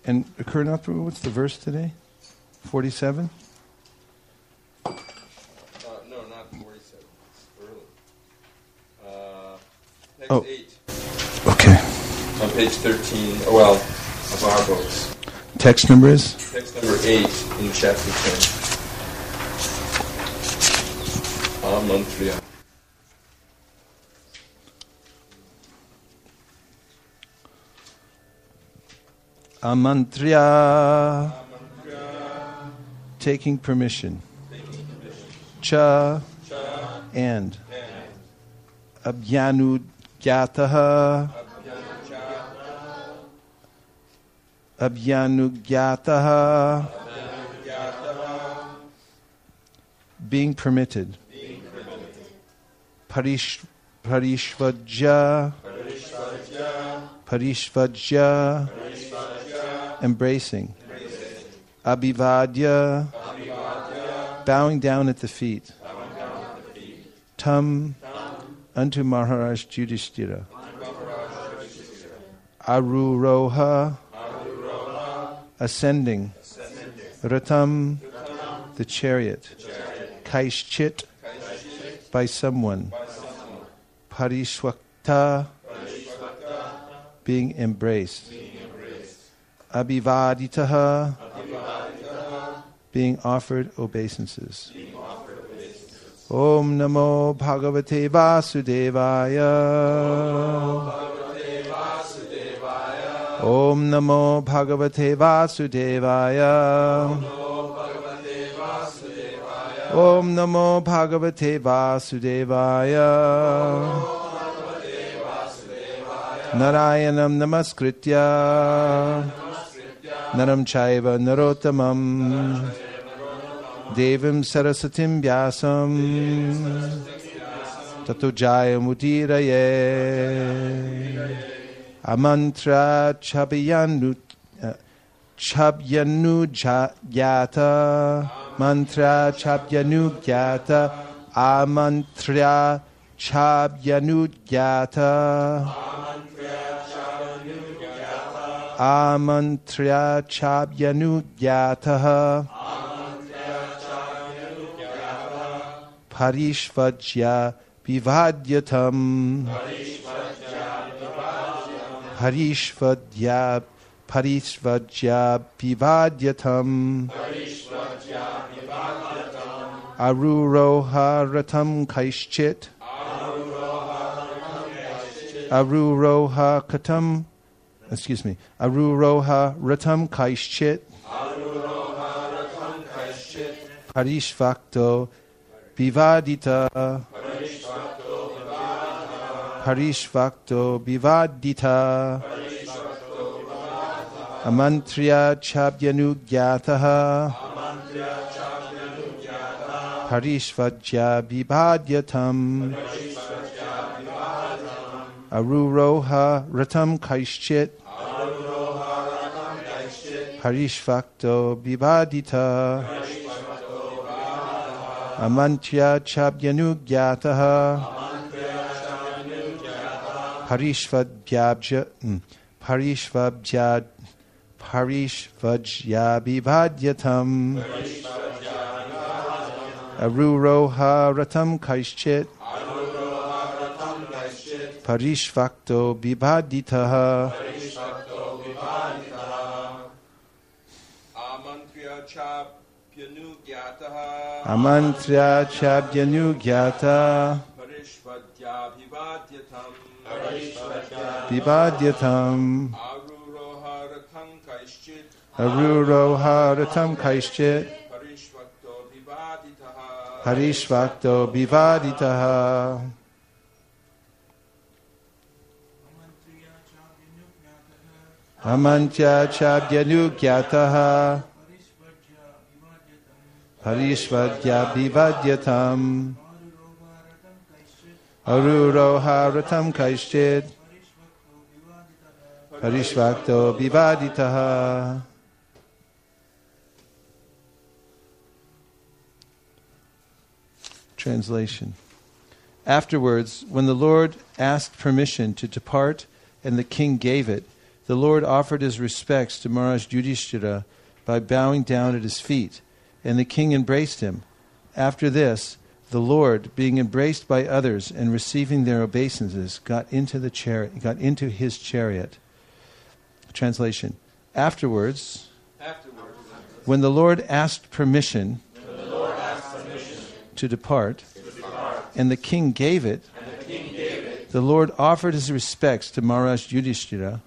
And Kurnath, what's the verse today? 47? No, not 47. It's early. Text 8. Okay. On page 13, of our books. Text number is? Text number 8 in chapter 10. Amantriya. Amantriya. Taking permission. Cha. And. Abhyanugyataha. Abhyanugyataha. Being permitted. Parishvajya. Parishvajya. Embracing. Abhivadya. Bowing down at the feet. Tam. Unto Maharaj Yudhishthira. Aruroha. Ascending. Ratam. The chariot. Kaishchit. By someone. Parishvakta. Being embraced. Abhivaditaha. Being offered obeisances. Om Namo Bhagavate Vasudevaya. Om Namo Bhagavate Vasudevaya. Om Namo Bhagavate Vasudevaya. Narayanam Namaskritya. Naram Chaiva Narottamam. Devam Sarasatim Vyasam. Tato Jaya Mudiraye. Amantra Chabhyanu Gyata. Mantra Chabhyanu Gyata. Amantra Chabhyanu Gyata. Amantra Chabhyanu Gyata. Parishvajya Vivadyatam. Parishvajya Vivadyatam. Aruroha Ratam Kaishchit. Aruroha Ratam Kaishchit. Parishvakto Vivadita. Parishvakto Vivadita. Amantriya Chabhyanu Gyataha. Parishvajya Vivadyatam. Aruroha Ratam Kaishchit. Parishvakto Vivadita. Amantya Chabhyanu Gyataha. Parishvajya Vivadyatam. Aruroha Ratam Kaishchit. Parishvakto Vivaditaha. Amantriya Chabhyanu Gyata. Vivadyatam. Aruroha Ratam Kaishchit. Parishvakto Vivaditaha. Amantriya Chabhyanu Gyataha. Parishvajya Vivadyatam. Aruroha Ratam Kaishchit. Parishvakto Vivaditaha. Translation. Afterwards, when the Lord asked permission to depart and the king gave it, the Lord offered his respects to Maharaj Yudhishthira by bowing down at his feet, and the king embraced him. After this, the Lord, being embraced by others and receiving their obeisances, got into his chariot. Translation. Afterwards, when the Lord asked permission to depart, and the king gave it, the Lord offered his respects to Maharaj Yudhishthira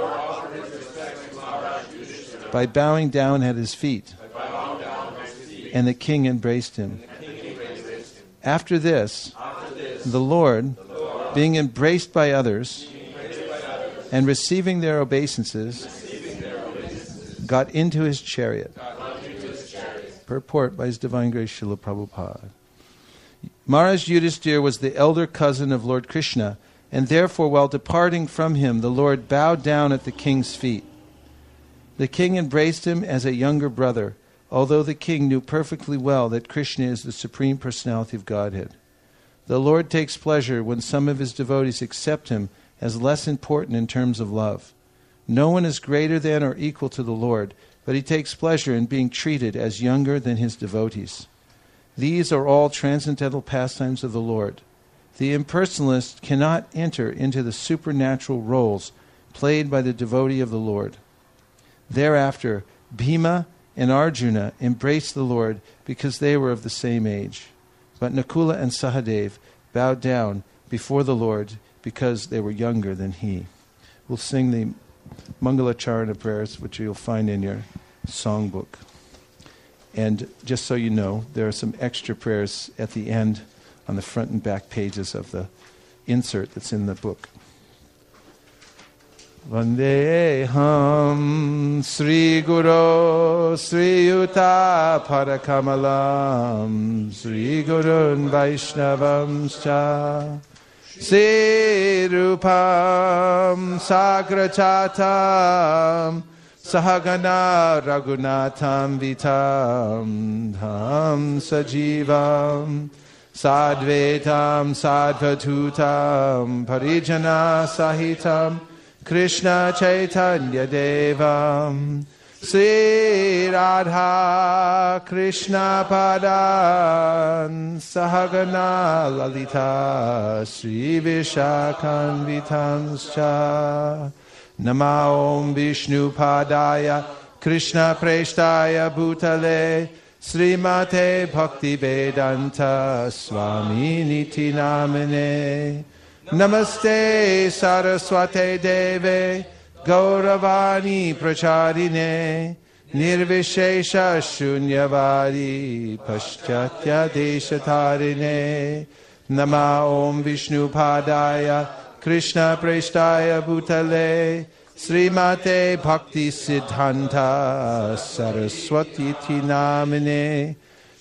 by bowing down at his feet, and the king embraced him. After this, the Lord, being embraced by others and receiving their obeisances, got into his chariot. Purport by His Divine Grace Srila Prabhupada. Maharaj Yudhishthira was the elder cousin of Lord Krishna, and therefore while departing from him, the Lord bowed down at the king's feet. The king embraced him as a younger brother, although the king knew perfectly well that Krishna is the Supreme Personality of Godhead. The Lord takes pleasure when some of his devotees accept him as less important in terms of love. No one is greater than or equal to the Lord, but he takes pleasure in being treated as younger than his devotees. These are all transcendental pastimes of the Lord. The impersonalist cannot enter into the supernatural roles played by the devotee of the Lord. Thereafter, Bhima and Arjuna embraced the Lord because they were of the same age. But Nakula and Sahadev bowed down before the Lord because they were younger than he. We'll sing the Mangalacharana prayers, which you'll find in your songbook. And just so you know, there are some extra prayers at the end on the front and back pages of the insert that's in the book. Vandeham Sri Guru Sri Yuta Parakamalam Sri Gurun Vaishnavam Cha Sri Rupam Sagrachatam Sahagana Raghunatham Vitam Dham Sajivam Sadvetam Sadvatutam Parijana Sahitam Krishna Chaitanya Devam Sri Radha Krishna Padan Sahagana Lalita Sri Vishakhan Vitanscha Nama Om Vishnu Padaya Krishna Preshtaya Bhutale Srimate Bhakti Vedanta Swami Niti Namane Namaste Saraswate Deve Gauravani Pracharine Nirvishesha Shunyavadi Paschatya Deshatarine Nama Om Vishnu Padaya Krishna Preshtaya Bhutale Srimate Bhakti Siddhanta Saraswati Namine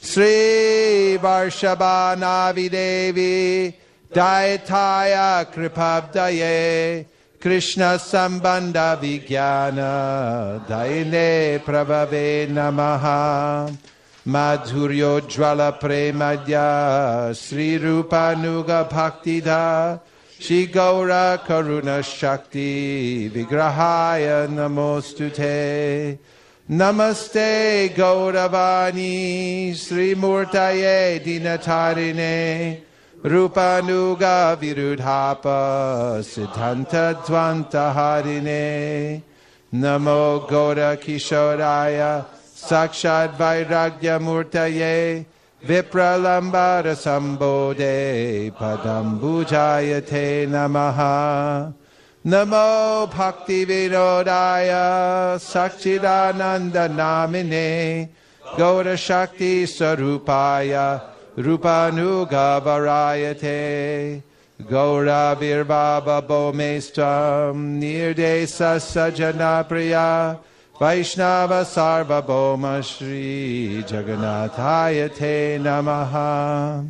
Sri Varshabhanavi Devi Daitaya Kripabdaye Krishna Sambandha Vijnana Daine Prabhave Namaha Madhuryo Jvala Premadya Sri Rupanuga Bhaktida Shri Gaura Karuna Shakti Vigrahaya Namostute Namaste Gauravani Sri Murtaye Dinatarine Rupanuga Virudhapa Siddhanta Dvanta Harine Namo Gaura Kishoraya Sakshad Vairagya Murtaye Vipralambara Sambodhe Padambujayate Namaha Namo Bhakti Vinodaya Sakchidananda Namine Gaura Shakti Sarupaya Rupanuga Varayate Gaura Virbhava Bomestram Nirdesa Sajana Priya Vaishnava Sarvabhauma Shri Jagannathayate Namaha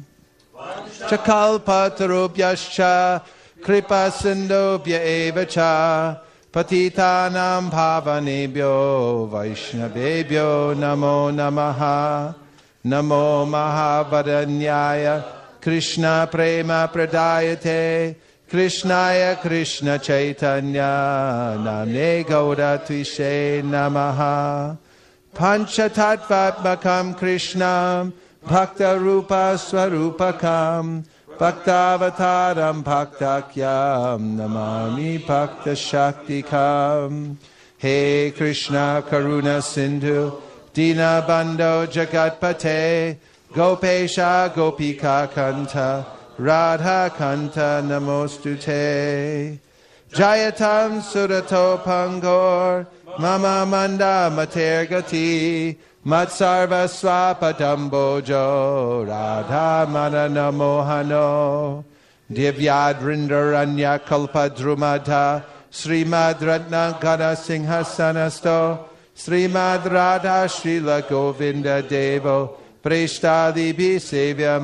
Chakalpatarubhyascha Kripa Sindhubhya Evacha Patitanam Bhavanebhyo Vaishnavebhyo Namo Namaha Namo Mahavadanyaya Krishna Prema Pradayate Krishnaya Krishna Chaitanya Namne Gauda Tvishe Namaha Panchatattvatmakam Krishnam Bhakta Rupa Swarupakam Bhaktavataram Bhaktakyam Namami Bhakta Shaktikam. He Krishna Karuna Sindhu Dina Bandho Jagatpate Gopesha Gopika Kanta Radha Kanta Namostute. Jayatam Surato Pangor Mama Manda Matergati Matsarva Swapadam Bojo Radha Manana Mohano Divyadrindaranya Kalpa Drumata Srimad Ratna Gana Singhasanasto Srimad Radha Srila Govinda Devo Preshtadibi Sevya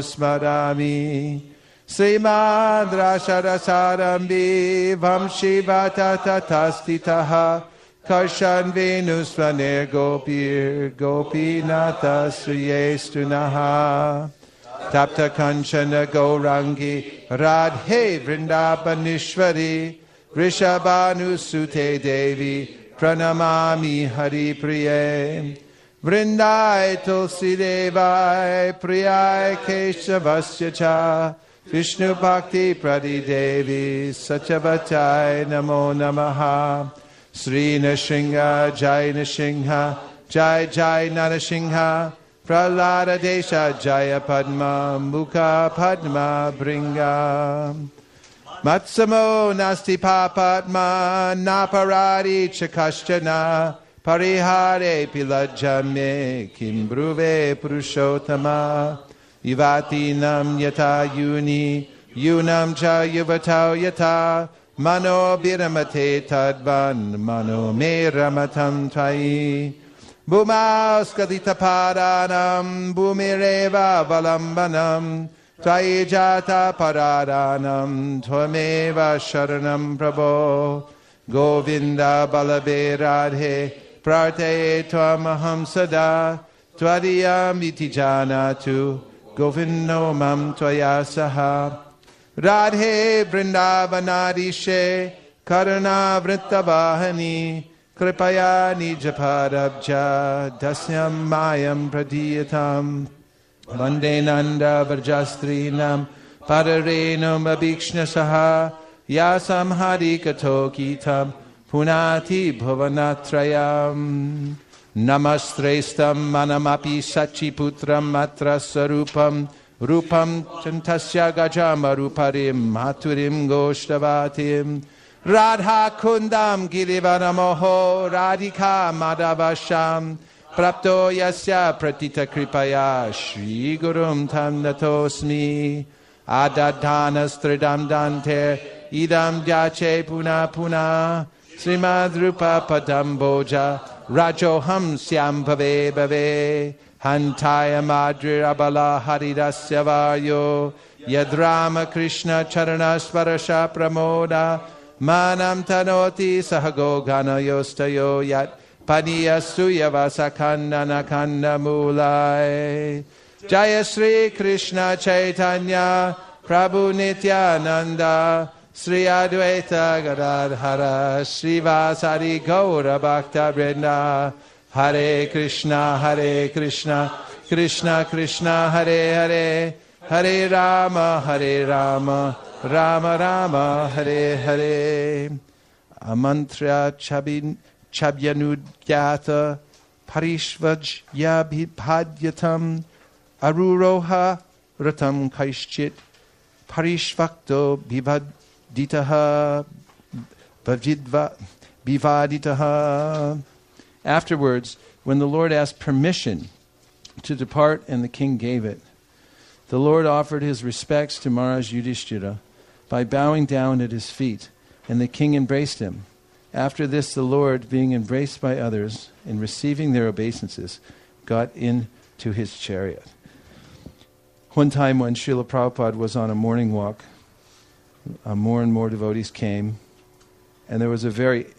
Manusmarami Srimad Rashadasarambi Vamshi Vatatastitaha Karshan Venusvaner Gopir Gopinata Sriyestunaha Tapta Kanchana Gaurangi Radhe Vrindavanishwari Rishabhanu Sute Devi Pranamami Hari Priye Vrindai Tulsi Devai Priyai Keshavasya Cha Vishnu Bhakti Pradi Devi Satyavatai Namo Namaha Sri Nrsimha Jai Nrsimha Jai Jai Narasingha Prahlada Desha Jaya Padma Mukha Padma Bringa Matsamo Nasti Papatma Naparadi Chakaschana Parihare Pilajame Kim Bruve Purushottama Ivati Nam Yata Yuni Yunam Cha Yuvatau Yata Mano Biramate Tadvan Mano Me Ramatam Tvai Bhumaus Kadita Padanam Bhumireva Valambanam Tvai Jata Paradanam Tvameva Sharanam Prabho Govinda Balabe Radhe Prarthe Tvamaham Sada Twadiyam Iti Janatu Govindo Mam Tvaya Saha Radhe Vrindavanadishe Karuna Vrittabhahani Kripaya Nijapadabja Dasyam Mayam Pradiyatam Vande Nanda Vrajastrinam Padarenam Abhikshnasaha Yasam Harikatokitam Punati Bhuvanatrayam Namastrestam Manamapi Sachiputram Matra Sarupam Rupam Chantasya Gajama Ruparim Maturim Goshtavatim Radha Kundam Girivanamoho Radhika Madhavasham Prapto Yasya Pratita Kripaya Shri Gurum Tamnatosmi Adadhanas Tridam Dante Idam Dhyache Puna Puna Srimad Rupa Padam Boja Rajoham Syam Bhave Bhave Hantaya Madri Abala Haridasya Varyo Yadrama Krishna Charana Sparasha Pramoda Manam Tanoti Sahago Gana Yostayo Yat Paniya Suyavasa Kanda Kanda Mulai Jaya Sri Krishna Chaitanya Prabhu Nityananda Sri Advaita Gadadhara Srivasadi Gaura Bhakta Vrinda Hare Krishna Krishna Krishna Hare Hare Hare Rama Rama Rama Hare Hare Amantra Chabyanudyata Parishvaj Yabhidyatam Aruroha Ratam Kaishchit Parishvakto Bivaditaha Bivaditaha. Afterwards, when the Lord asked permission to depart and the king gave it, the Lord offered his respects to Maharaj Yudhishthira by bowing down at his feet, and the king embraced him. After this, the Lord, being embraced by others and receiving their obeisances, got into his chariot. One time when Srila Prabhupada was on a morning walk, more and more devotees came, and there was a very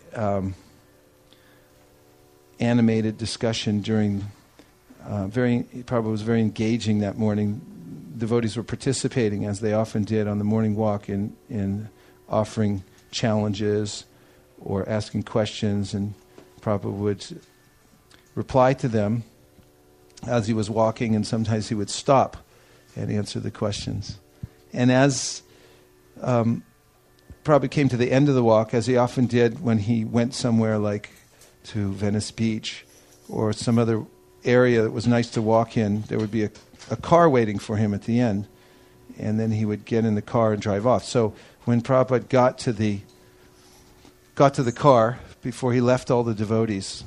animated discussion during, Prabhupada was very engaging that morning. devotees were participating, as they often did on the morning walk, in offering challenges or asking questions, and Prabhupada would reply to them as he was walking, and sometimes he would stop and answer the questions. And as Prabhupada came to the end of the walk, as he often did when he went somewhere like to Venice Beach or some other area that was nice to walk in, there would be a car waiting for him at the end, and then he would get in the car and drive off. So when Prabhupada got to the car, before he left all the devotees,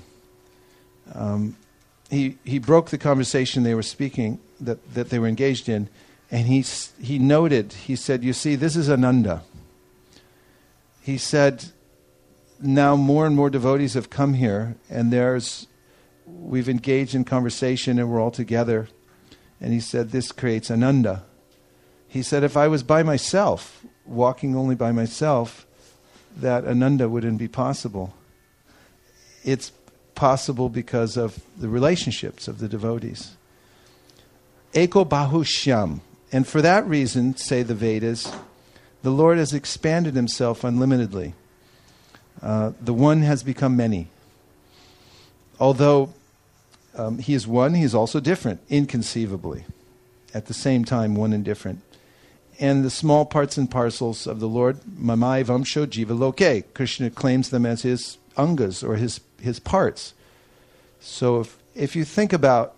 he broke the conversation they were speaking, that they were engaged in, and he noted, he said, "You see, this is Ananda." He said, "Now more and more devotees have come here, and we've engaged in conversation, and we're all together." And he said, "This creates Ananda." He said, "If I was by myself, walking only by myself, that Ananda wouldn't be possible." It's possible because of the relationships of the devotees. Eko Bahushyam. And for that reason, say the Vedas, the Lord has expanded himself unlimitedly. The one has become many. Although he is one, he is also different, inconceivably. At the same time, one and different. And the small parts and parcels of the Lord, Mamai Vamsho Jiva Loke, Krishna claims them as his angas, or his parts. So if you think about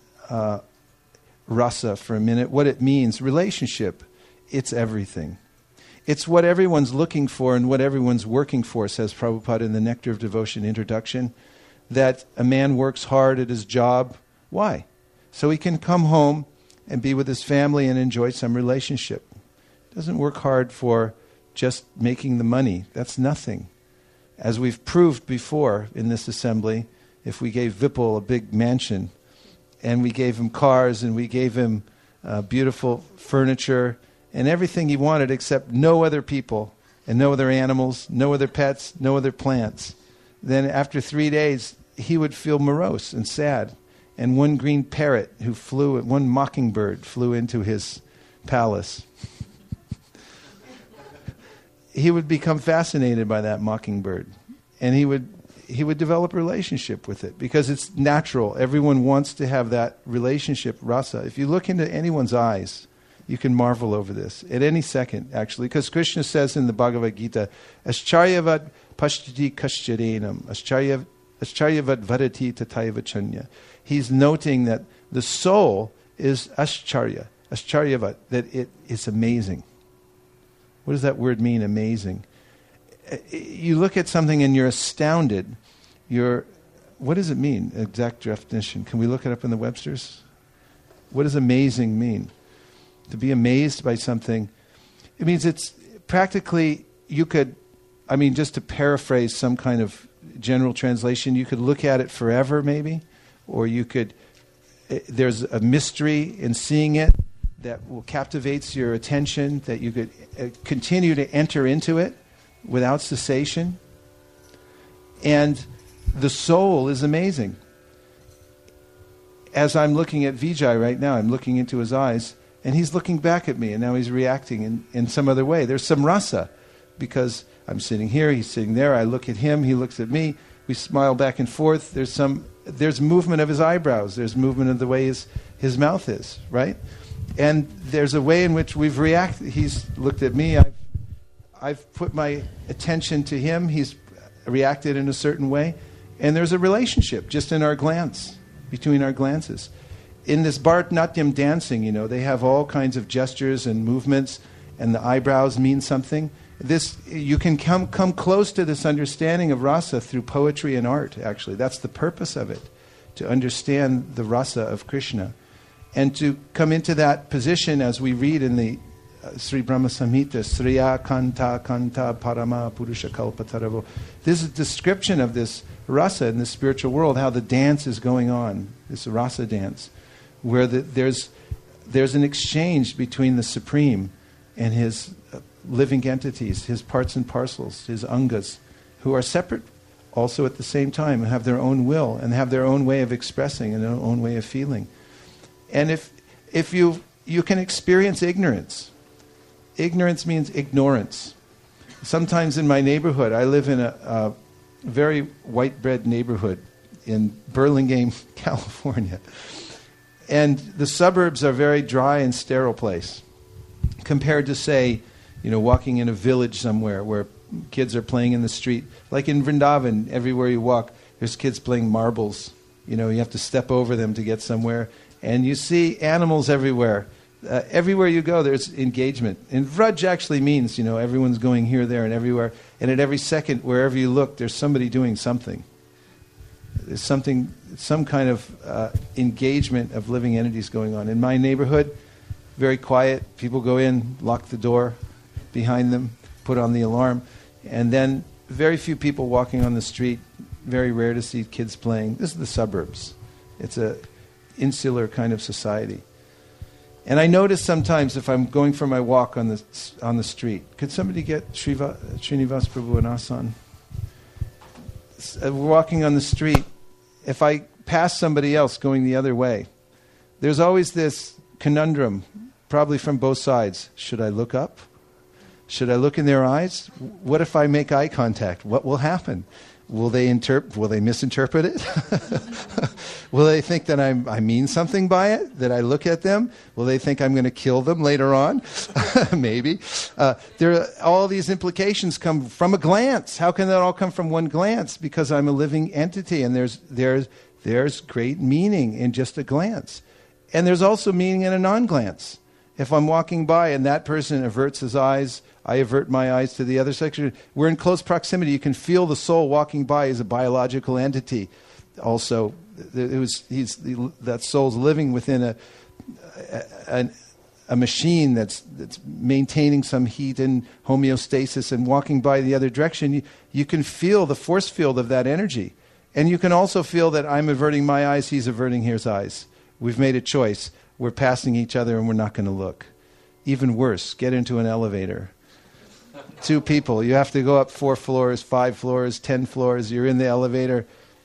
rasa for a minute, what it means, relationship, it's everything. It's what everyone's looking for and what everyone's working for, says Prabhupada in the Nectar of Devotion introduction, that a man works hard at his job. Why? So he can come home and be with his family and enjoy some relationship. Doesn't work hard for just making the money. That's nothing. As we've proved before in this assembly, if we gave Vipul a big mansion, and we gave him cars, and we gave him beautiful furniture, and everything he wanted except no other people, and no other animals, no other pets, no other plants, then after 3 days, he would feel morose and sad. And one green parrot one mockingbird flew into his palace. He would become fascinated by that mockingbird. And he would develop a relationship with it because it's natural. Everyone wants to have that relationship, rasa. If you look into anyone's eyes, you can marvel over this at any second, actually, because Krishna says in the Bhagavad Gita, "Ascharyavat pashtiti kashcharenam, ascharyavat vadati tatayavachanya." He's noting that the soul is ascharyavat, that it is amazing. What does that word mean, amazing? You look at something and you're astounded. What does it mean, exact definition? Can we look it up in the Webster's? What does amazing mean? To be amazed by something, it means it's practically, just to paraphrase some kind of general translation, you could look at it forever maybe, or there's a mystery in seeing it that will captivates your attention, that you could continue to enter into it without cessation. And the soul is amazing. As I'm looking at Vijay right now, I'm looking into his eyes, and he's looking back at me, and now he's reacting in some other way. There's some rasa, because I'm sitting here, he's sitting there, I look at him, he looks at me, we smile back and forth. There's movement of his eyebrows, there's movement of the way his mouth is, right? And there's a way in which we've reacted. He's looked at me, I've put my attention to him, he's reacted in a certain way, and there's a relationship just in our glance, between our glances. In this Bharatanatyam dancing, they have all kinds of gestures and movements, and the eyebrows mean something. You can come close to this understanding of rasa through poetry and art, actually. That's the purpose of it, to understand the rasa of Krishna. And to come into that position, as we read in the Sri Brahma Samhita, Sriya Kanta Kanta Parama Purusha Kalpataravo. This is a description of this rasa in the spiritual world, how the dance is going on, this rasa dance, where there's an exchange between the Supreme and his living entities, his parts and parcels, his angas, who are separate also at the same time and have their own will and have their own way of expressing and their own way of feeling. And if you you can experience ignorance. Ignorance means ignorance. Sometimes in my neighborhood, I live in a very white bread neighborhood in Burlingame, California. And the suburbs are a very dry and sterile place compared to, say, walking in a village somewhere where kids are playing in the street. Like in Vrindavan, everywhere you walk, there's kids playing marbles. You have to step over them to get somewhere. And you see animals everywhere. Everywhere you go, there's engagement. And Vraj actually means, everyone's going here, there, and everywhere. And at every second, wherever you look, there's somebody doing something. There's some kind of engagement of living entities going on. In my neighborhood, very quiet. People go in, lock the door behind them, put on the alarm. And then very few people walking on the street. Very rare to see kids playing. This is the suburbs. It's a insular kind of society. And I notice sometimes if I'm going for my walk on the street, could somebody get Srinivas Prabhu an asan? Walking on the street, if I pass somebody else going the other way, there's always this conundrum, probably from both sides. Should I look up? Should I look in their eyes? What if I make eye contact? What will happen? Will they misinterpret it? Will they think that I mean something by it? That I look at them? Will they think I'm going to kill them later on? Maybe. All these implications come from a glance. How can that all come from one glance? Because I'm a living entity, and there's great meaning in just a glance. And there's also meaning in a non-glance. If I'm walking by and that person averts his eyes, I avert my eyes to the other section. We're in close proximity. You can feel the soul walking by as a biological entity. Also, that soul's living within a machine that's maintaining some heat and homeostasis and walking by the other direction. You can feel the force field of that energy. And you can also feel that I'm averting my eyes, he's averting his eyes. We've made a choice. We're passing each other and we're not going to look. Even worse, get into an elevator. 2 people. You have to go up 4 floors, 5 floors, 10 floors. You're in the elevator.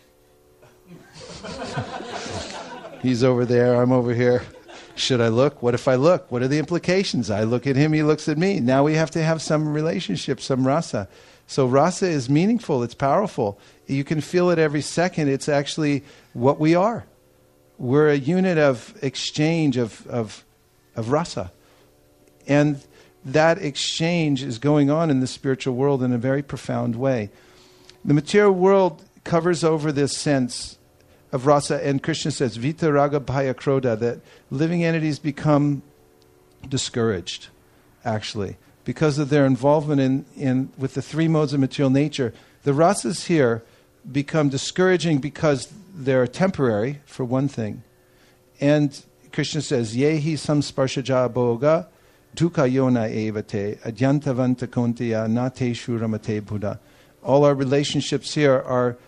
He's over there. I'm over here. Should I look? What if I look? What are the implications? I look at him. He looks at me. Now we have to have some relationship, some rasa. So rasa is meaningful. It's powerful. You can feel it every second. It's actually what we are. We're a unit of exchange of rasa. And that exchange is going on in the spiritual world in a very profound way. The material world covers over this sense of rasa, and Krishna says, Vita Raga Bhaya Krodha, that living entities become discouraged, actually, because of their involvement in with the 3 modes of material nature. The rasas here become discouraging because they're temporary, for one thing. And Krishna says, Yehi samsparshaja bhoga dukkha yona evate adyantavanta kontiya nate shuramate buddha. All our relationships here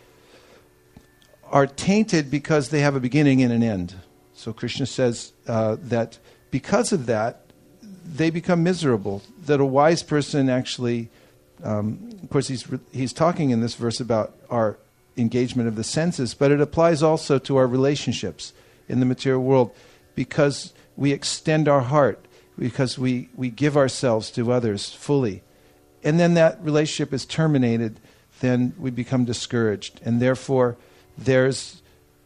are tainted because they have a beginning and an end. So Krishna says that because of that, they become miserable. That a wise person actually, of course he's talking in this verse about our engagement of the senses, but it applies also to our relationships in the material world, because we extend our heart, because we give ourselves to others fully. And then that relationship is terminated, then we become discouraged. And therefore, there's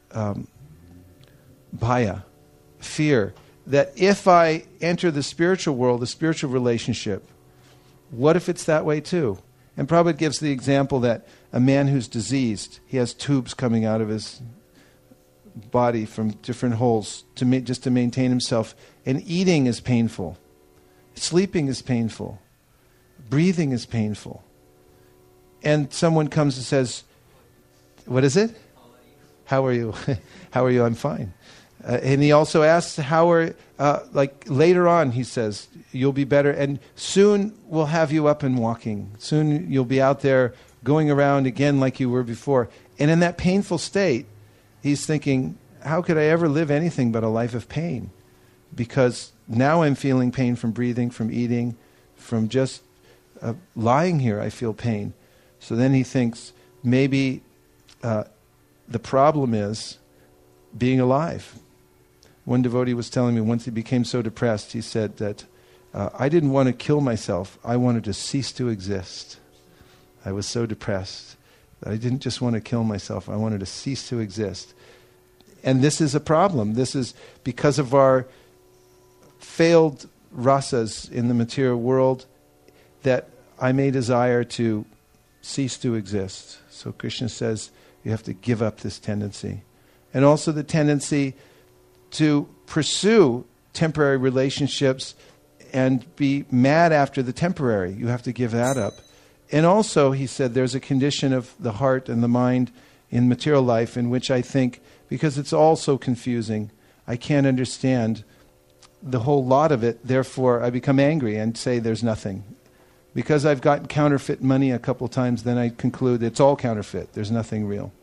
bhaya, fear, that if I enter the spiritual world, the spiritual relationship, what if it's that way too? And Prabhupada gives the example that a man who's diseased, he has tubes coming out of his body from different holes just to maintain himself. And eating is painful. Sleeping is painful. Breathing is painful. And someone comes and says, what is it? How are you? How are you? I'm fine. And he also asks, later on, he says, you'll be better. And soon we'll have you up and walking. Soon you'll be out there going around again like you were before. And in that painful state, he's thinking, how could I ever live anything but a life of pain? Because now I'm feeling pain from breathing, from eating, from just lying here, I feel pain. So then he thinks, maybe the problem is being alive. One devotee was telling me once he became so depressed, he said that, I didn't want to kill myself, I wanted to cease to exist. I was so depressed that I didn't just want to kill myself, I wanted to cease to exist. And this is a problem. This is because of our failed rasas in the material world that I may desire to cease to exist. So Krishna says you have to give up this tendency. And also the tendency to pursue temporary relationships and be mad after the temporary. You have to give that up. And also, he said, there's a condition of the heart and the mind in material life in which I think, because it's all so confusing, I can't understand the whole lot of it, therefore I become angry and say there's nothing. Because I've gotten counterfeit money a couple times, then I conclude it's all counterfeit, there's nothing real.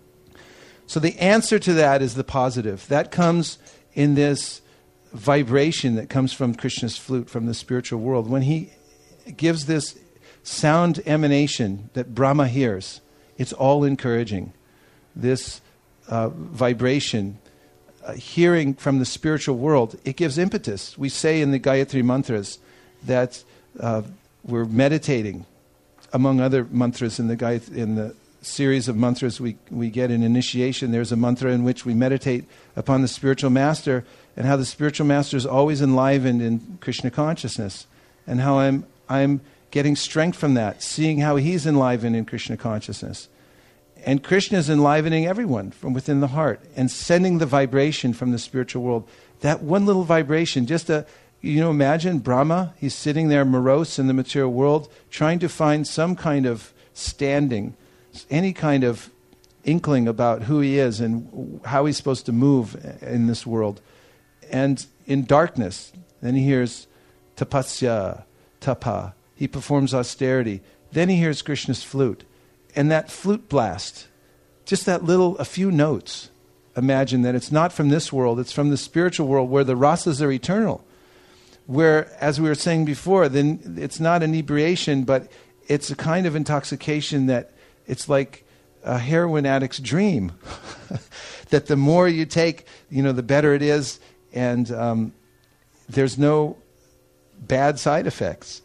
So the answer to that is the positive. That comes in this vibration that comes from Krishna's flute, from the spiritual world. When he gives this sound emanation that Brahma hears, it's all encouraging. This vibration, hearing from the spiritual world, it gives impetus. We say in the Gayatri mantras that we're meditating, among other mantras in the series of mantras we get in initiation. There's a mantra in which we meditate upon the spiritual master and how the spiritual master is always enlivened in Krishna consciousness, and how I'm getting strength from that, seeing how he's enlivened in Krishna consciousness. And Krishna is enlivening everyone from within the heart and sending the vibration from the spiritual world. That one little vibration, imagine Brahma, he's sitting there morose in the material world, trying to find some kind of standing, any kind of inkling about who he is and how he's supposed to move in this world. And in darkness, then he hears tapasya, tapa. He performs austerity. Then he hears Krishna's flute. And that flute blast, just a few notes, imagine that it's not from this world, it's from the spiritual world where the rasas are eternal. Where, as we were saying before, then it's not inebriation, but it's a kind of intoxication that it's like a heroin addict's dream. That the more you take, the better it is, and there's no bad side effects.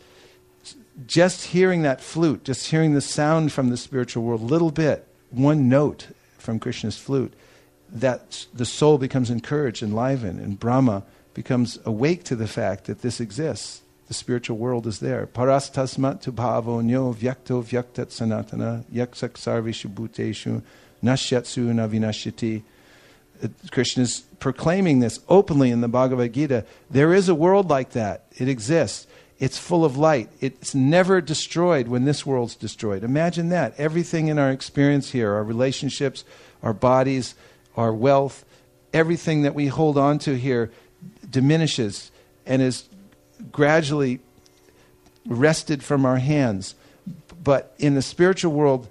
Just hearing that flute, just hearing the sound from the spiritual world, little bit, one note from Krishna's flute, that the soul becomes encouraged, enlivened, and Brahma becomes awake to the fact that this exists. The spiritual world is there. Paras tasmat tu bhavonyo vyakto vyaktat sanatana yaksak sarvishu bhuteshu nashyatsu navinashyati. Krishna is proclaiming this openly in the Bhagavad Gita. There is a world like that. It exists. It's full of light. It's never destroyed when this world's destroyed. Imagine that. Everything in our experience here, our relationships, our bodies, our wealth, everything that we hold on to here diminishes and is gradually wrested from our hands. But in the spiritual world,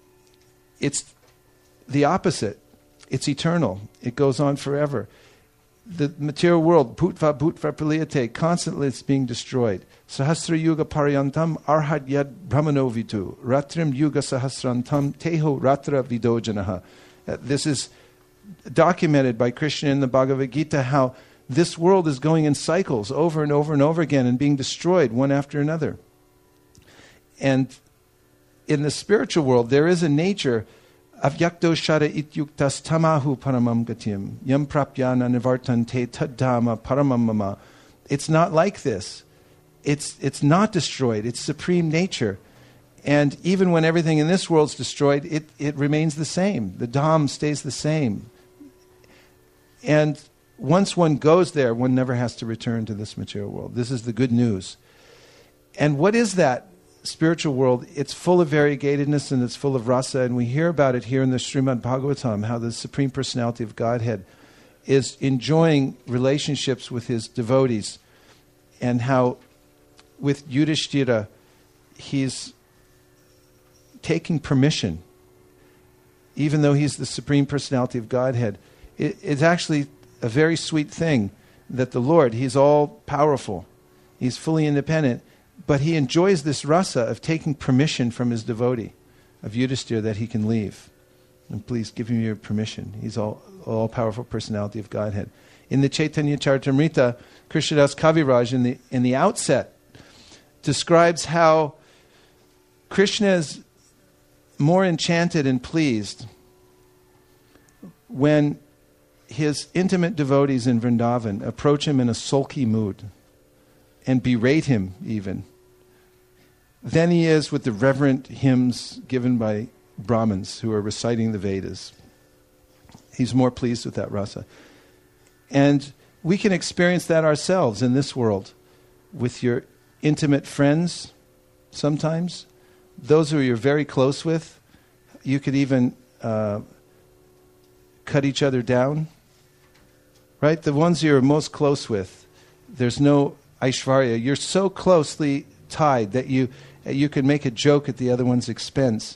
it's the opposite. It's eternal. It goes on forever. The material world, bhutva praliyate, constantly it's being destroyed. Sahasra yuga paryantam arhat yad brahmano vitu ratrim yuga sahasrantam teho ratra vidojanaha. This is documented by Krishna in the Bhagavad Gita, how this world is going in cycles over and over and over again and being destroyed one after another. And in the spiritual world, there is a nature avyakto shara ityuktas tamahu paramam gatim yam prapyana nivartante taddhama paramam mama. It's not like this. It's not destroyed. It's supreme nature. And even when everything in this world is destroyed, it remains the same. The Dham stays the same. And once one goes there, one never has to return to this material world. This is the good news. And what is that spiritual world? It's full of variegatedness and it's full of rasa, and we hear about it here in the Srimad Bhagavatam, how the Supreme Personality of Godhead is enjoying relationships with his devotees, and how with Yudhishthira he's taking permission, even though he's the Supreme Personality of Godhead. It's actually a very sweet thing that the Lord, he's all powerful, he's fully independent, but he enjoys this rasa of taking permission from his devotee, of Yudhishthira, that he can leave. And please give him your permission. He's all-powerful personality of Godhead. In the Chaitanya Charitamrita, Krishnadas Kaviraj in the outset describes how Krishna is more enchanted and pleased when his intimate devotees in Vrindavan approach him in a sulky mood and berate him even than he is with the reverent hymns given by Brahmins who are reciting the Vedas. He's more pleased with that rasa. And we can experience that ourselves in this world with your intimate friends sometimes. Those who you're very close with, you could even cut each other down. Right? The ones you're most close with, there's no Aishvarya. You're so closely tied that you can make a joke at the other one's expense,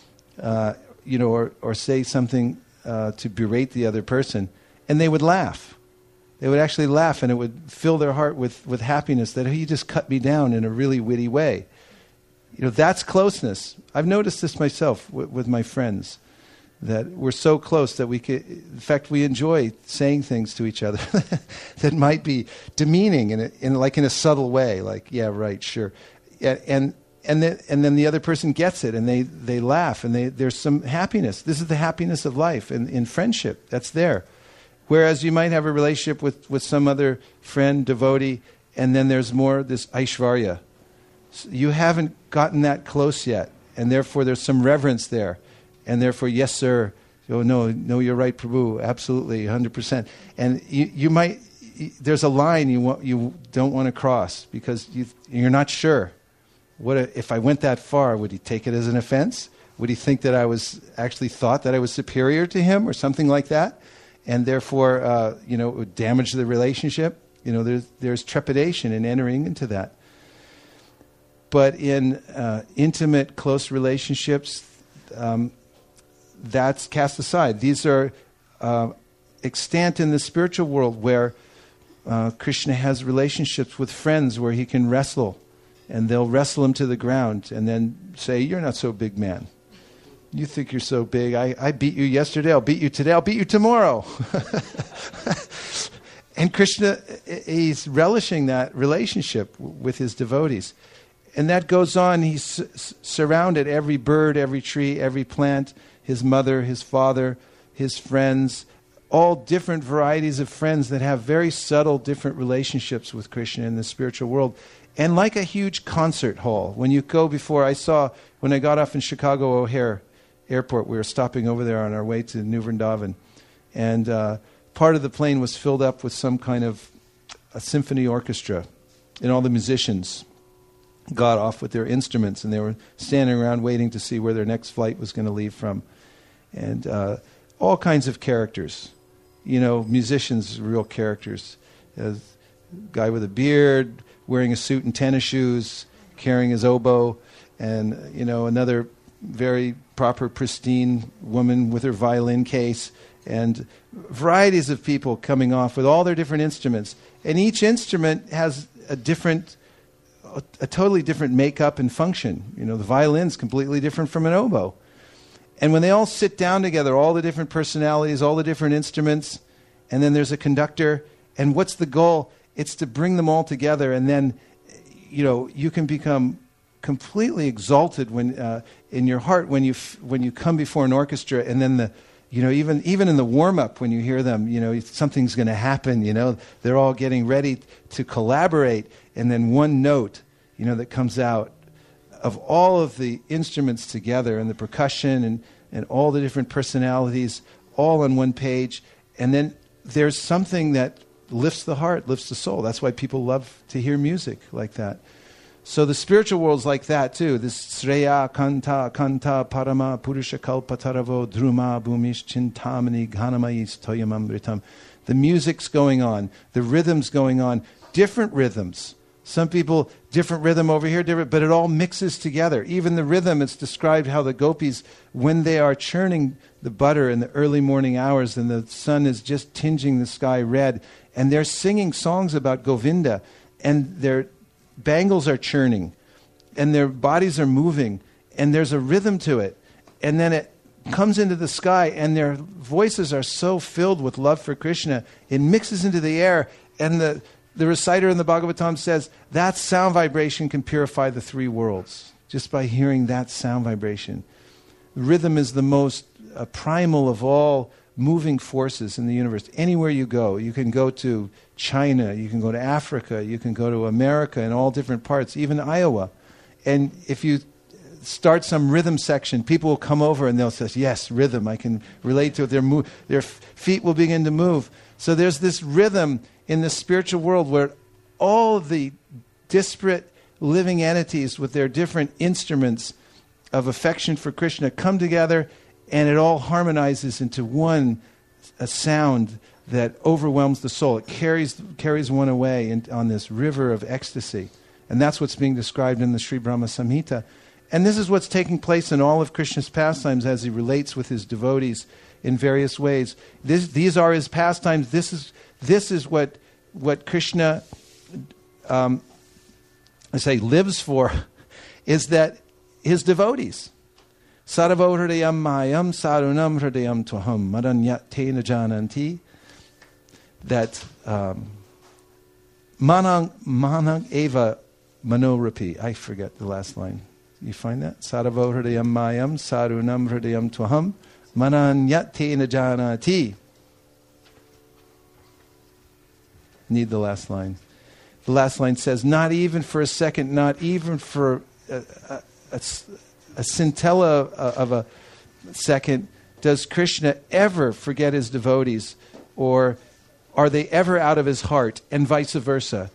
or say something to berate the other person, and they would laugh. They would actually laugh, and it would fill their heart with happiness that he just cut me down in a really witty way. That's closeness. I've noticed this myself with my friends, that we're so close that we could, in fact, we enjoy saying things to each other that might be demeaning in a subtle way, like, yeah, right, sure. And then the other person gets it, and they laugh, and there's some happiness. This is the happiness of life in friendship. That's there. Whereas you might have a relationship with some other friend, devotee, and then there's more this Aishvarya. So you haven't gotten that close yet, and therefore there's some reverence there. And therefore, yes, sir. Oh, no, you're right, Prabhu. Absolutely, 100%. And you might, there's a line you don't want to cross because you're not sure. If I went that far, would he take it as an offense? Would he think that I was actually thought that I was superior to him or something like that? And therefore, it would damage the relationship. There's trepidation in entering into that. But in intimate, close relationships, that's cast aside. These are extant in the spiritual world where Krishna has relationships with friends where he can wrestle, and they'll wrestle him to the ground and then say, you're not so big, man. You think you're so big. I beat you yesterday. I'll beat you today. I'll beat you tomorrow. And Krishna, he's relishing that relationship with his devotees. And that goes on. He's surrounded every bird, every tree, every plant, his mother, his father, his friends, all different varieties of friends that have very subtle, different relationships with Krishna in the spiritual world. And like a huge concert hall, when you go before, when I got off in Chicago O'Hare Airport, we were stopping over there on our way to New Vrindavan. And part of the plane was filled up with some kind of a symphony orchestra. And all the musicians got off with their instruments, and they were standing around waiting to see where their next flight was going to leave from. And all kinds of characters. Musicians, real characters. A guy with a beard, wearing a suit and tennis shoes, carrying his oboe, and, another very proper, pristine woman with her violin case, and varieties of people coming off with all their different instruments. And each instrument has a totally different makeup and function. The violin's completely different from an oboe. And when they all sit down together, all the different personalities, all the different instruments, and then there's a conductor, and what's the goal? It's to bring them all together, and then, you can become completely exalted when in your heart when you come before an orchestra, and then even in the warm-up when you hear them, something's going to happen, they're all getting ready to collaborate, and then one note, that comes out of all of the instruments together, and the percussion and all the different personalities all on one page, and then there's something that lifts the heart, lifts the soul. That's why people love to hear music like that. So the spiritual world's like that too. This Sreya Kanta Parama Purusha Kalpataravo Druma Bhumish Chintamani Ghanamais Toyamamritam. The music's going on, the rhythm's going on, different rhythms. Some people, different rhythm over here, different, but it all mixes together. Even the rhythm, it's described how the gopis, when they are churning the butter in the early morning hours and the sun is just tinging the sky red, and they're singing songs about Govinda, and their bangles are churning, and their bodies are moving, and there's a rhythm to it. And then comes into the sky, and their voices are so filled with love for Krishna, it mixes into the air, and the reciter in the Bhagavatam says that sound vibration can purify the three worlds, just by hearing that sound vibration. Rhythm is the most primal of all moving forces in the universe. Anywhere you go, you can go to China, you can go to Africa, you can go to America in all different parts, even Iowa. And if you start some rhythm section, people will come over and they'll say, yes, rhythm, I can relate to it. Their feet will begin to move. So there's this rhythm in the spiritual world where all of the disparate living entities with their different instruments of affection for Krishna come together, and it all harmonizes into a sound that overwhelms the soul. It carries one away on this river of ecstasy. And that's what's being described in the Sri Brahma Samhita. And this is what's taking place in all of Krishna's pastimes as he relates with his devotees in various ways. These are his pastimes. This is what Krishna, lives for, is that his devotees. Sarva hridayam mayam sarunam hridayam tvaham madanyatena jananti. That manang eva manorapi. I forget the last line. You find that? Sarva hridayam mayam sarunam hridayam tvaham mananyatena jananti. Need the last line. The last line says, not even for a second, not even for a scintilla of a second, does Krishna ever forget his devotees, or are they ever out of his heart, and vice versa.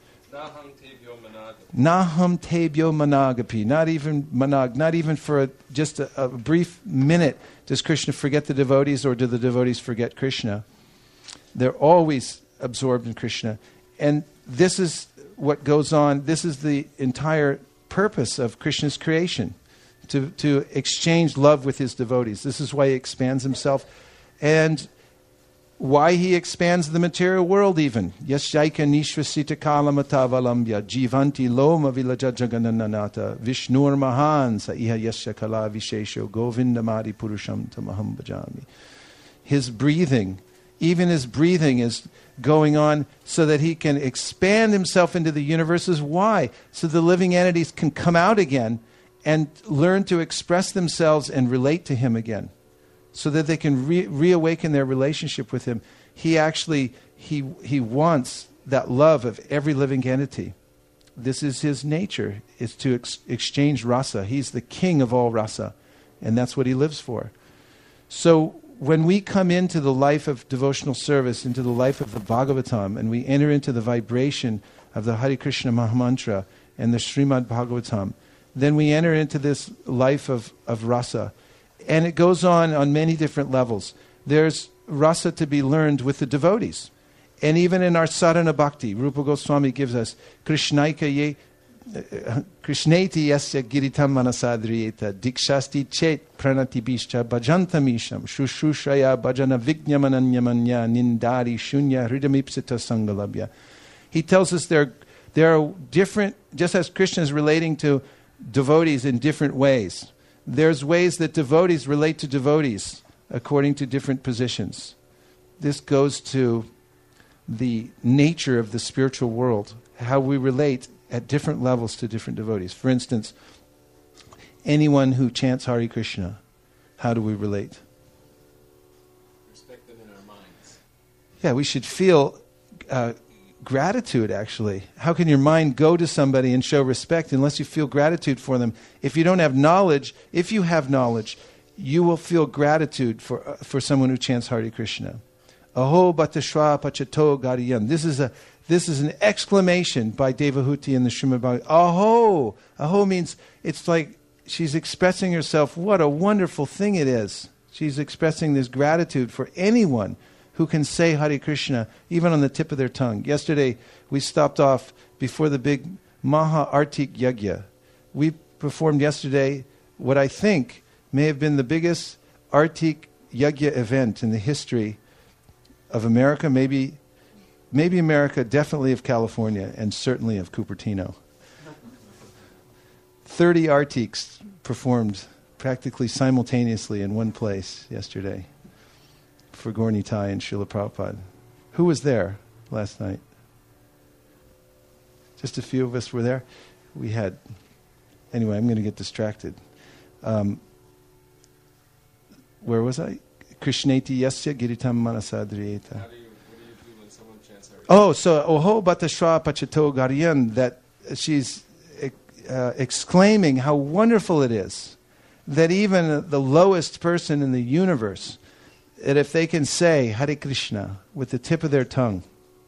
Naham tebyo managapi. Not even for just a brief minute does Krishna forget the devotees, or do the devotees forget Krishna. They're always absorbed in Krishna. And this is what goes on. This is the entire purpose of Krishna's creation, to exchange love with his devotees. This is why he expands himself, and why he expands the material world even. Yasyaika nishvasita kalamatavalamya jivanti loma vilaja jaganananata vishnur mahan sa iha yasya kala vishesho govindamadi purusham tamaham bhajami. His breathing is going on so that he can expand himself into the universes. Why? So the living entities can come out again and learn to express themselves and relate to him again, so that they can reawaken their relationship with him. He wants that love of every living entity. This is his nature, is to exchange rasa. He's the king of all rasa, and that's what he lives for. So when we come into the life of devotional service, into the life of the Bhagavatam, and we enter into the vibration of the Hare Krishna Mahamantra and the Srimad Bhagavatam, then we enter into this life of rasa. And it goes on many different levels. There's rasa to be learned with the devotees. And even in our sadhana bhakti, Rupa Goswami gives us Krishneti yasya giritam manasadriyeta dikshasti chet pranatibishcha bhajantamisham shushrushraya bhajana vignamananyamanya nindari shunya hridamipsita sangalabhya. He tells us there are different, just as Krishna is relating to devotees in different ways, there's ways that devotees relate to devotees according to different positions. This goes to the nature of the spiritual world, how we relate at different levels to different devotees. For instance, anyone who chants Hare Krishna, how do we relate? Respect them in our minds. Yeah, we should feel gratitude, actually. How can your mind go to somebody and show respect unless you feel gratitude for them? If you don't have knowledge, if you have knowledge, you will feel gratitude for someone who chants Hare Krishna. Aho batashva pachato gariyan. This is an exclamation by Devahuti in the Srimad Bhagavatam. Aho! Aho means it's like she's expressing herself. What a wonderful thing it is. She's expressing this gratitude for anyone who can say Hare Krishna, even on the tip of their tongue. Yesterday, we stopped off before the big Maha Artik Yagya. We performed yesterday what I think may have been the biggest Artik Yagya event in the history of America, maybe America, definitely of California, and certainly of Cupertino. 30 Artiks performed practically simultaneously in one place yesterday for Gaur Nitai and Srila Prabhupada. Who was there last night? Just a few of us were there. We had... Anyway, I'm going to get distracted. Where was I? Krishneti yasya giritam manasadriyeta. What do you do when someone chants Hare? Oh, so Oho Batashra Pachato Gariyan, that she's exclaiming how wonderful it is that even the lowest person in the universe, that if they can say Hare Krishna with the tip of their tongue,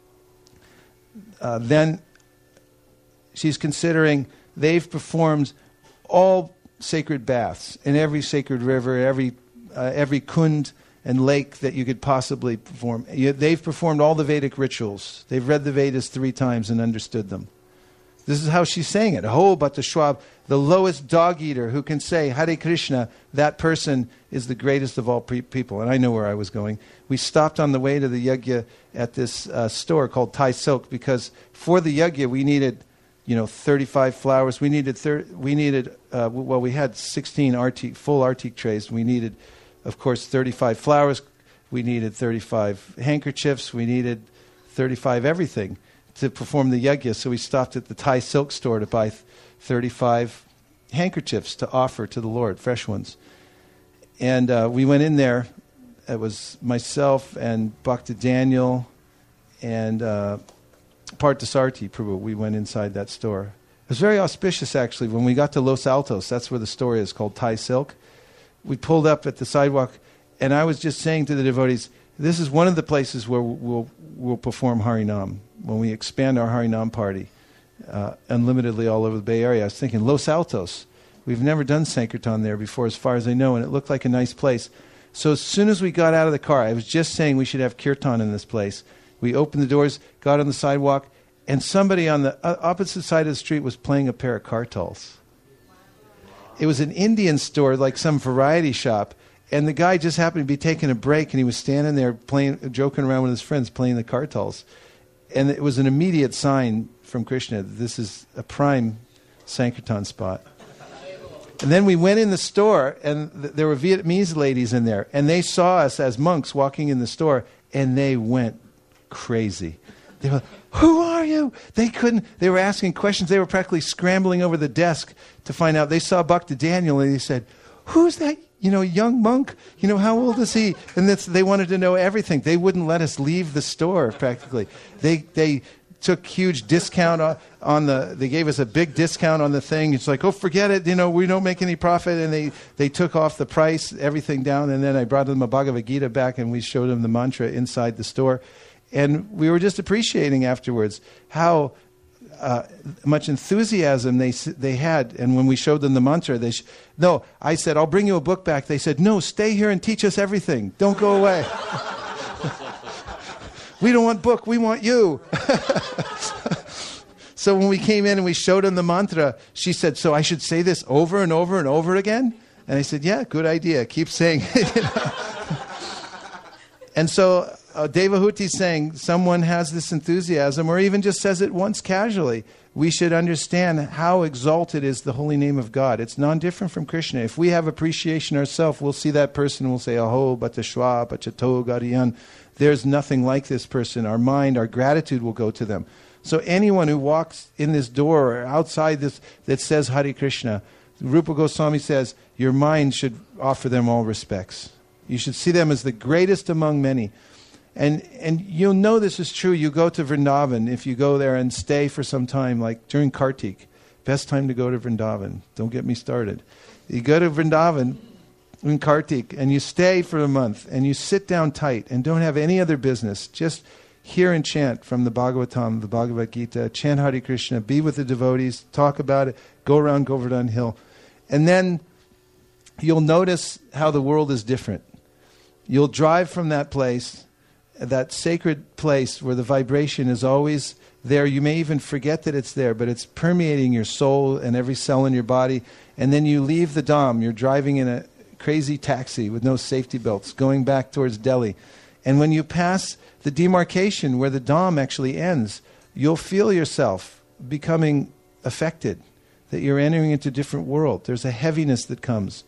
then she's considering they've performed all sacred baths in every sacred river, every kund and lake that you could possibly perform. They've performed all the Vedic rituals. They've read the Vedas 3 times and understood them. This is how she's saying it. Ho Batashwab, the lowest dog eater who can say Hare Krishna, that person is the greatest of all people. And I know where I was going. We stopped on the way to the yajna at this store called Thai Silk, because for the yajna we needed 35 flowers. We had 16 full artik trays. We needed, of course, 35 flowers. We needed 35 handkerchiefs. We needed 35 everything to perform the yajna. So we stopped at the Thai Silk store to buy 35 handkerchiefs to offer to the Lord, fresh ones. And we went in there. It was myself and Bhakta Daniel and Parthasarthi Prabhu. We went inside that store. It was very auspicious, actually. When we got to Los Altos, that's where the store is, called Thai Silk. We pulled up at the sidewalk, and I was just saying to the devotees, this is one of the places where we'll perform Harinam, when we expand our Harinam party unlimitedly all over the Bay Area. I was thinking, Los Altos. We've never done Sankirtan there before, as far as I know, and it looked like a nice place. So as soon as we got out of the car, I was just saying we should have Kirtan in this place. We opened the doors, got on the sidewalk, and somebody on the opposite side of the street was playing a pair of kartals. It was an Indian store, like some variety shop, and the guy just happened to be taking a break, and he was standing there joking around with his friends, playing the kartals. And it was an immediate sign from Krishna that this is a prime Sankirtan spot. And then we went in the store, and there were Vietnamese ladies in there, and they saw us as monks walking in the store, and they went crazy. They were, who are you? They were asking questions. They were practically scrambling over the desk to find out. They saw Bhakta Daniel, and they said, who's that, young monk? How old is he? And they wanted to know everything. They wouldn't let us leave the store, practically. They took huge discount they gave us a big discount on the thing. It's like, oh, forget it, we don't make any profit. And they took off the price, everything down. And then I brought them a Bhagavad Gita back, and we showed them the mantra inside the store. And we were just appreciating afterwards how much enthusiasm they had. And when we showed them the mantra, no, I said, I'll bring you a book back. They said, no, stay here and teach us everything. Don't go away. We don't want book, we want you. So when we came in and we showed them the mantra, she said, so I should say this over and over and over again? And I said, yeah, good idea. Keep saying it. And so Devahuti's saying someone has this enthusiasm, or even just says it once casually. We should understand how exalted is the holy name of God. It's non-different from Krishna. If we have appreciation ourselves, we'll see that person and we'll say, Aho, Batashwa, Pachato, Gariyan. There's nothing like this person. Our mind, our gratitude will go to them. So anyone who walks in this door or outside this that says Hare Krishna, Rupa Goswami says, your mind should offer them all respects. You should see them as the greatest among many. And you'll know this is true. You go to Vrindavan, if you go there and stay for some time, like during Kartik. Best time to go to Vrindavan. Don't get me started. You go to Vrindavan in Kartik and you stay for a month and you sit down tight and don't have any other business. Just hear and chant from the Bhagavatam, the Bhagavad Gita, chant Hare Krishna, be with the devotees, talk about it, go around Govardhan Hill. And then you'll notice how the world is different. You'll drive from that place, that sacred place where the vibration is always there. You may even forget that it's there, but it's permeating your soul and every cell in your body. And then you leave the Dham. You're driving in a crazy taxi with no safety belts, going back towards Delhi. And when you pass the demarcation where the Dham actually ends, you'll feel yourself becoming affected, that you're entering into a different world. There's a heaviness that comes.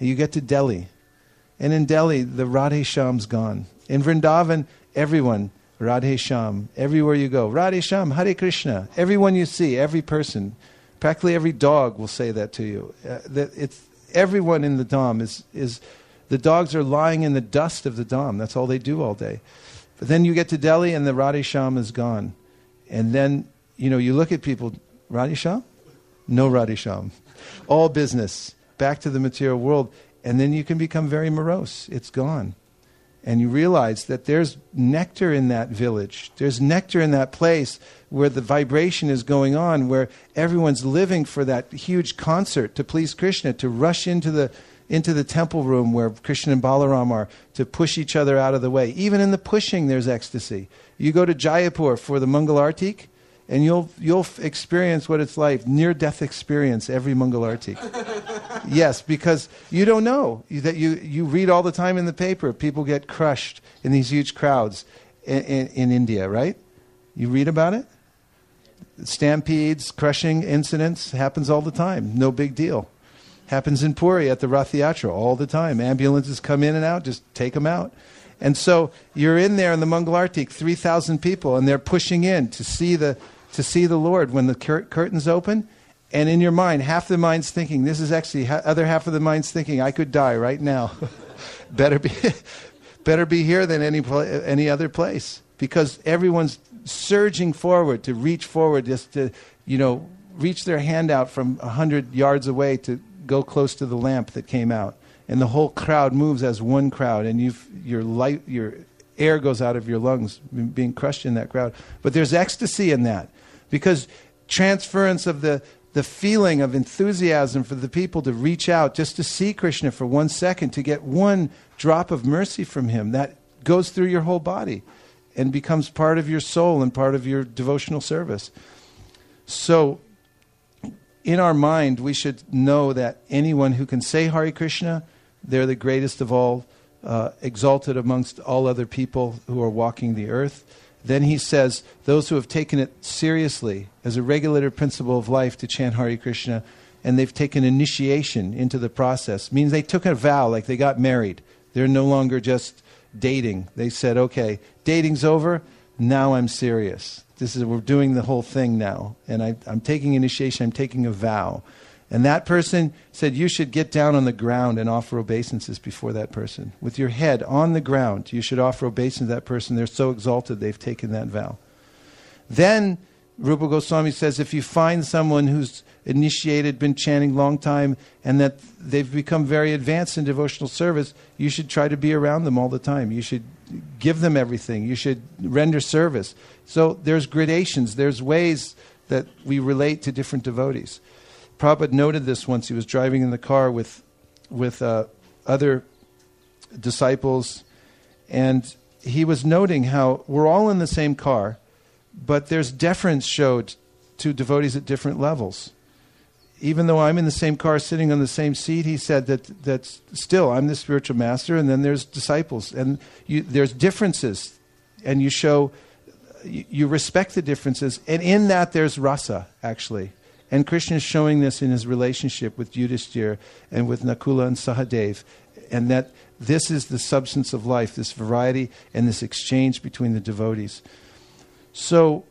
You get to Delhi. And in Delhi, the Radhe Sham's gone. In Vrindavan, everyone, Radhe Sham. Everywhere you go, Radhe Sham, Hare Krishna. Everyone you see, every person, practically every dog will say that to you. Everyone in the Dham is the dogs are lying in the dust of the Dham. That's all they do all day. But then you get to Delhi and the Radhe Sham is gone. And then, you look at people, Radhe Sham? No Radhe Sham. All business, back to the material world. And then you can become very morose. It's gone. And you realize that there's nectar in that village. There's nectar in that place where the vibration is going on, where everyone's living for that huge concert to please Krishna, to rush into the temple room where Krishna and Balaram are, to push each other out of the way. Even in the pushing, there's ecstasy. You go to Jaipur for the Mangal Artik, and you'll experience what it's like, near-death experience every Mangal Artik. Yes, because you don't know. You read all the time in the paper, people get crushed in these huge crowds in India, right? You read about it? Stampedes, crushing incidents, happens all the time. No big deal. Happens in Puri at the Rath Yatra all the time. Ambulances come in and out, just take them out. And so you're in there in the Mangal Artik, 3,000 people, and they're pushing in to see the Lord when the curtains open. And in your mind, half the mind's thinking, this is actually, other half of the mind's thinking, I could die right now. better be here than any other place. Because everyone's surging forward, to reach forward, just to, reach their hand out from 100 yards away to go close to the lamp that came out. And the whole crowd moves as one crowd, and your air goes out of your lungs, being crushed in that crowd. But there's ecstasy in that, because transference of the feeling of enthusiasm for the people to reach out just to see Krishna for 1 second, to get one drop of mercy from him, that goes through your whole body and becomes part of your soul and part of your devotional service. So in our mind, we should know that anyone who can say Hare Krishna, they're the greatest of all, exalted amongst all other people who are walking the earth. Then he says, those who have taken it seriously as a regulator principle of life to chant Hare Krishna, and they've taken initiation into the process, means they took a vow, like they got married. They're no longer just dating. They said, okay, dating's over, now I'm serious. We're doing the whole thing now. And I'm taking initiation, I'm taking a vow. And that person said, you should get down on the ground and offer obeisances before that person. With your head on the ground, you should offer obeisance to that person. They're so exalted, they've taken that vow. Then Rupa Goswami says, if you find someone who's initiated, been chanting long time, and that they've become very advanced in devotional service, you should try to be around them all the time. You should give them everything. You should render service. So there's gradations. There's ways that we relate to different devotees. Prabhupada noted this once. He was driving in the car with other disciples, and he was noting how we're all in the same car, but there's deference showed to devotees at different levels. Even though I'm in the same car sitting on the same seat, he said that still I'm the spiritual master, and then there's disciples, and there's differences, and you respect the differences, and in that there's rasa, actually. And Krishna is showing this in his relationship with Yudhishthira and with Nakula and Sahadev, and that this is the substance of life, this variety and this exchange between the devotees. So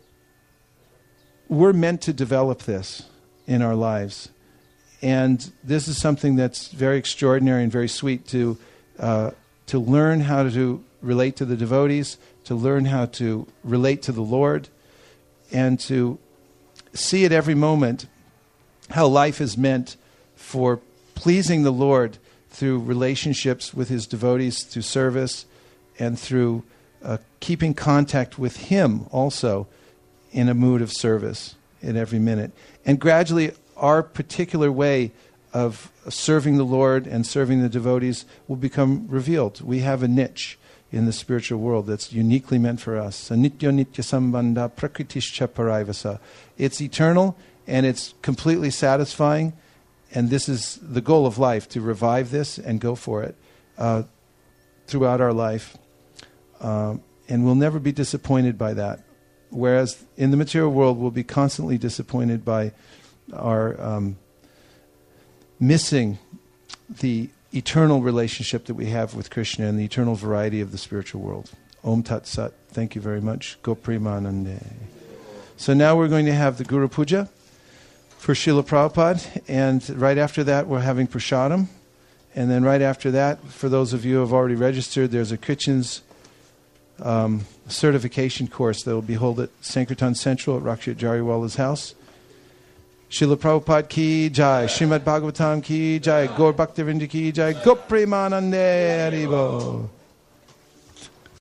we're meant to develop this in our lives. And this is something that's very extraordinary and very sweet to learn how to relate to the devotees, to learn how to relate to the Lord, and to see at every moment how life is meant for pleasing the Lord through relationships with his devotees, through service, and through keeping contact with him also in a mood of service in every minute. And gradually our particular way of serving the Lord and serving the devotees will become revealed. We have a niche in the spiritual world that's uniquely meant for us. Nitya nitya sambandha prakritischa paraivasa. It's eternal and it's completely satisfying, and this is the goal of life, to revive this and go for it throughout our life. And we'll never be disappointed by that. Whereas in the material world, we'll be constantly disappointed by our missing the eternal relationship that we have with Krishna and the eternal variety of the spiritual world. Om Tat Sat. Thank you very much. Go Premanande. So now we're going to have the Guru Puja for Srila Prabhupada, and right after that we're having Prasadam, and then right after that, for those of you who have already registered, there's a Kitchen's certification course that will be held at Sankirtan Central at Rakshit Jariwala's house. Srila Prabhupada ki jai, Srimad Bhagavatam ki jai, Gaur Bhaktivinoda ki jai, Go Premanande Haribo.